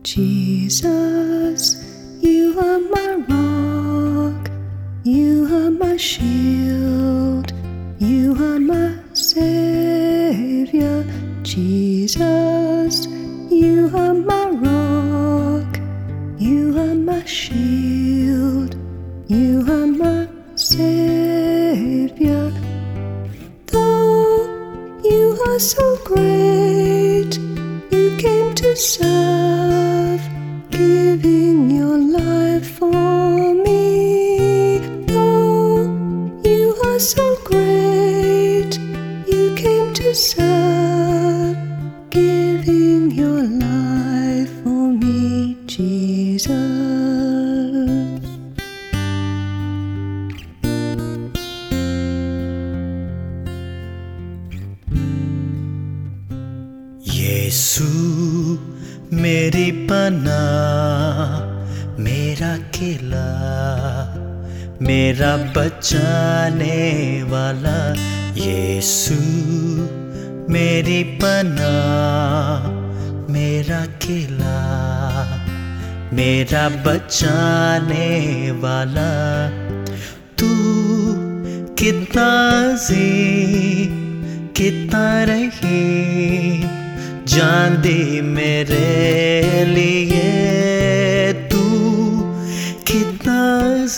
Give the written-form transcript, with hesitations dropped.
Jesus, you are my rock, you are my shield, you are my Savior. Jesus, you are my rock, you are my shield, you are my Savior. Though you are so great, you came to serve, giving your life for me. Though you are so great, you came to serve, giving your life for me, Jesus. यीशु मेरी पनाह, मेरा किला, मेरा बचाने वाला। यीशु मेरी पनाह, मेरा किला, मेरा बचाने वाला। तू कितना अज़ीम, कितना रहीम, जान दी मेरे लिए।